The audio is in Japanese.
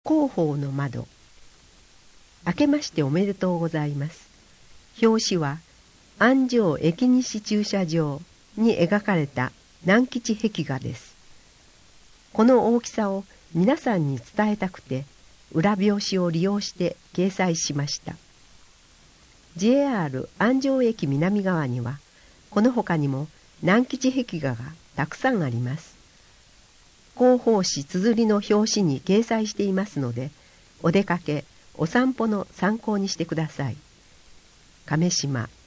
広報の窓。明けましておめでとうございます。表紙は安城駅西駐車場に描かれた南吉壁画です。この大きさを皆さんに伝えたくて裏表紙を利用して掲載しました。 JR 安城駅南側にはこの他にも南吉壁画がたくさんあります。広報誌綴りの表紙に掲載していますので、お出かけお散歩の参考にしてください。亀島